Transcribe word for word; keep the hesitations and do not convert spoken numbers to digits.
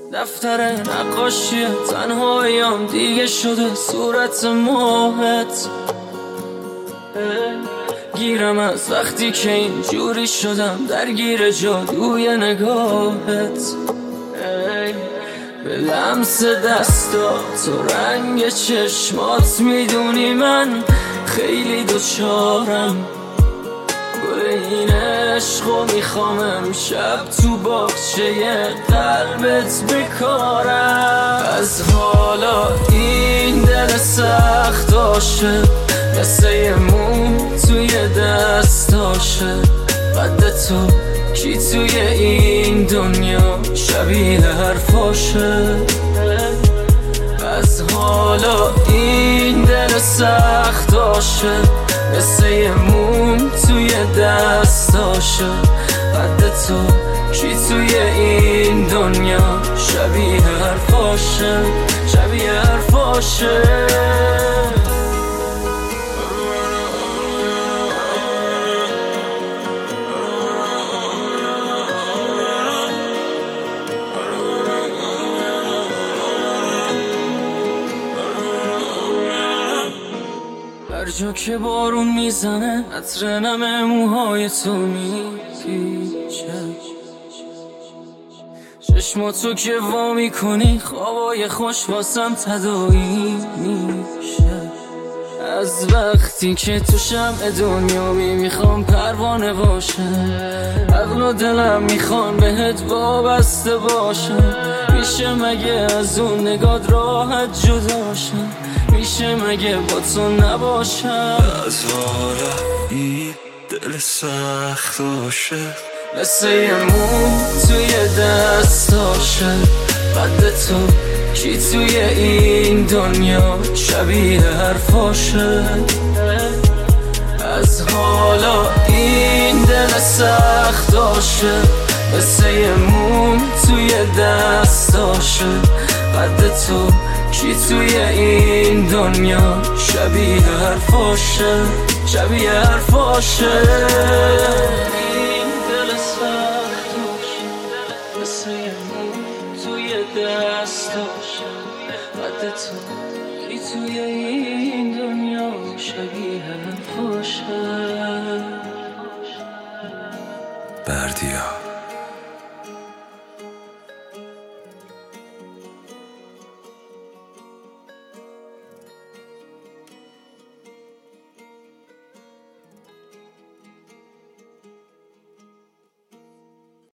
دفتر نقاشی تنهاییام دیگه شده صورت ماهت. گیرم از وقتی که اینجوری شدم درگیر جادوی نگاهت. به لمس دستات و رنگ چشمات میدونی من خیلی دوچارم. گل این عشقو میخوام امشب تو باغچه قلبت بکارم. از حالا این دل سخت عاشق مثل یه موم توی دستاشه. قد تو کی توی این دنیا شبیه حرفاشه. از حالا این دل سخت عاشق مثل یه موم توی دستاشه. قد تو کی توی این دنیا شبیه حرفاشه، شبیه حرفاشه. هر جا که بارون میزنه عطر نم موهای تو میپیچه. چشماتو که وا میکنی خوابای خوش واسم تداعی میشه. از وقتی که تو شمع دنیا می میخوام پروانه باشه. عقل و دلم میخوان بهت وابسته باشه. میشه مگه از اون نگات راحت جدا شم؟ میشه مگه با تو نباشم؟ از حالا این دل سخت عاشق مثل یه موم توی دستاشه. قد تو کی توی این دنیا شبیه حرفاشه. از حالا این دل سخت عاشق مثل یه موم توی دستاشه. قد تو کی توی این دنیا شبیه حرفاشه، شبیه حرفاشه. این دل سخت عاشق مثل یه موم توی دستاشه. قد تو کی توی این دنیا شبیه حرفاشه. بردیا